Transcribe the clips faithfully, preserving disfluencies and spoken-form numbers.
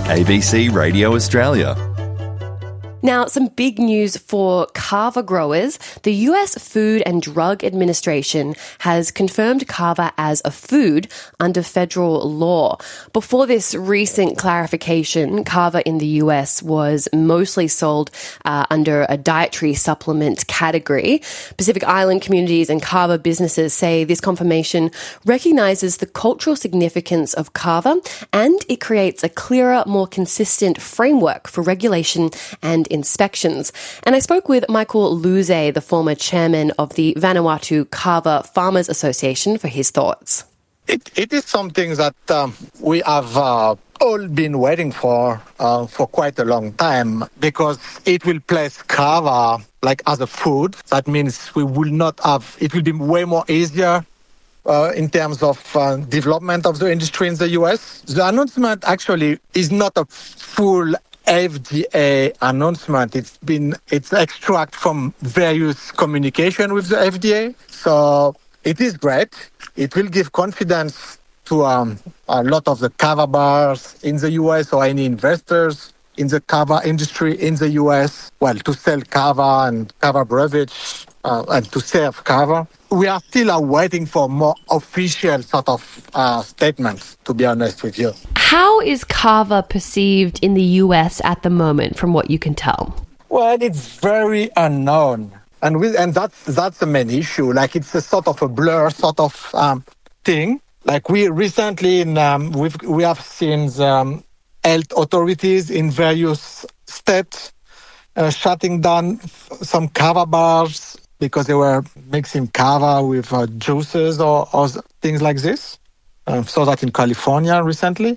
A B C Radio Australia. Now, some big news for kava growers. The U S Food and Drug Administration has confirmed kava as a food under federal law. Before this recent clarification, kava in the U S was mostly sold uh, under a dietary supplement category. Pacific Island communities and kava businesses say this confirmation recognizes the cultural significance of kava, and it creates a clearer, more consistent framework for regulation and inspections. And I spoke with Michael Luze, the former chairman of the Vanuatu Kava Farmers Association, for his thoughts. It, it is something that um, we have uh, all been waiting for uh, for quite a long time, because it will place kava like as a food. That means we will not have, it will be way more easier Uh, in terms of uh, development of the industry in the U S. The announcement actually is not a full F D A announcement. It's been, it's extract from various communication with the F D A. So it is great. It will give confidence to um, a lot of the kava bars in the U S or any investors in the kava industry in the U S, well, to sell kava and kava beverage uh, and to serve kava. We are still uh, waiting for more official sort of uh, statements, to be honest with you. How is kava perceived in the U S at the moment, from what you can tell? Well, it's very unknown. And we, and that's, that's the main issue. Like, it's a sort of a blur sort of um, thing. Like, we recently, in, um, we've, we have seen um, health authorities in various states uh, shutting down some kava bars because they were mixing kava with uh, juices or, or things like this. I saw that in California recently.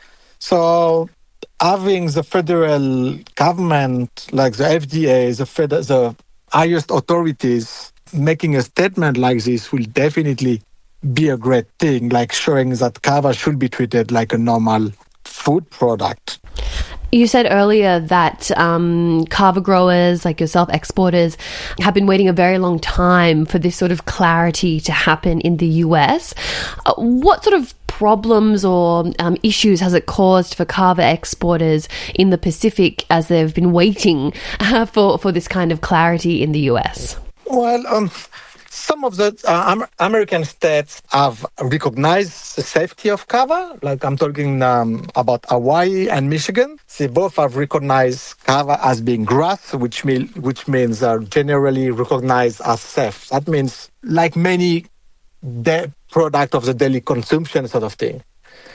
So having the federal government, like the F D A, the, fed- the highest authorities, making a statement like this will definitely be a great thing, like showing that kava should be treated like a normal food product. You said earlier that um, kava growers, like yourself, exporters, have been waiting a very long time for this sort of clarity to happen in the U S. Uh, what sort of problems or um, issues has it caused for kava exporters in the Pacific as they've been waiting uh, for, for this kind of clarity in the U S? Well, um, some of the uh, American states have recognized the safety of kava. Like, I'm talking um, about Hawaii and Michigan. They both have recognized kava as being grass, which, mean, which means are generally recognized as safe. That means, like many de- product of the daily consumption sort of thing.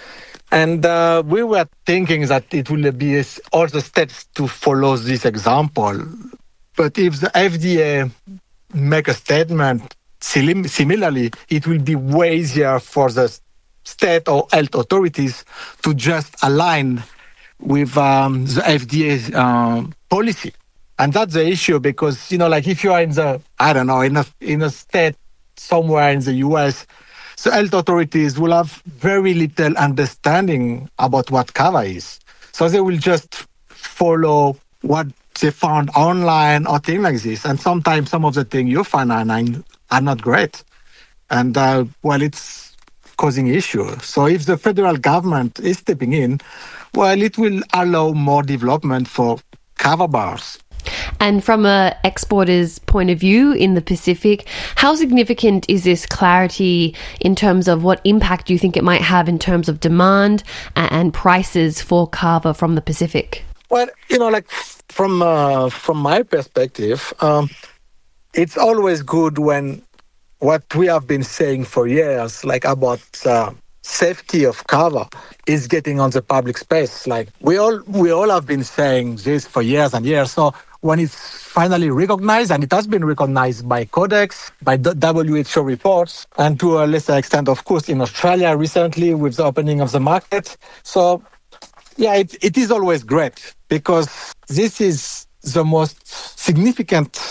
And uh, we were thinking that it will be all the states to follow this example. But if the F D A make a statement similarly, it will be way easier for the state or health authorities to just align with um, the F D A uh, policy. And that's the issue, because, you know, like if you are in the, I don't know, in a, in a state somewhere in the U S, the health authorities will have very little understanding about what kava is. So they will just follow what they found online or things like this. And sometimes some of the things you find online are not great. And, uh, well, it's causing issues. So if the federal government is stepping in, well, it will allow more development for kava bars. And from an exporter's point of view in the Pacific, how significant is this clarity in terms of what impact you think it might have in terms of demand and prices for kava from the Pacific? Well, you know, like from uh, from my perspective, um, it's always good when what we have been saying for years, like about uh, safety of kava, is getting on the public space. Like we all we all have been saying this for years and years. So when it's finally recognized, and it has been recognized by Codex, by W H O reports, and to a lesser extent, of course, in Australia recently with the opening of the market. So yeah, it, it is always great, because this is the most significant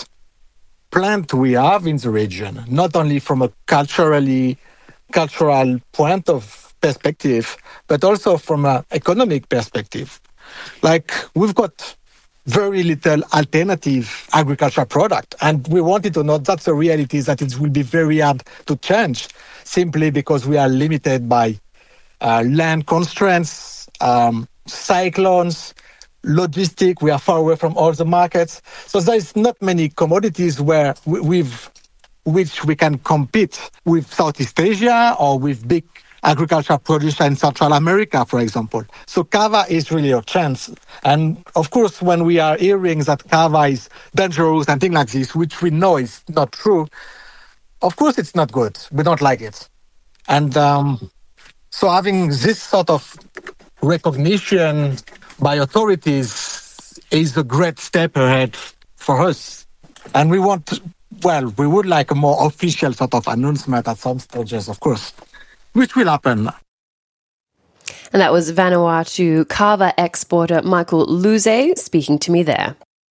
plant we have in the region, not only from a culturally cultural point of perspective, but also from an economic perspective. Like, we've got very little alternative agricultural product, and we wanted to know that's the reality, that it will be very hard to change, simply because we are limited by uh, land constraints, um, cyclones, logistic. We are far away from all the markets. So there's not many commodities where we- we've, which we can compete with Southeast Asia or with big agricultural producer in Central America, for example. So kava is really a chance. And of course, when we are hearing that kava is dangerous and things like this, which we know is not true, of course it's not good. We don't like it. And um, so having this sort of recognition by authorities is a great step ahead for us. And we want, well, we would like a more official sort of announcement at some stages, of course, which will happen. And that was Vanuatu kava exporter Michael Luze speaking to me there.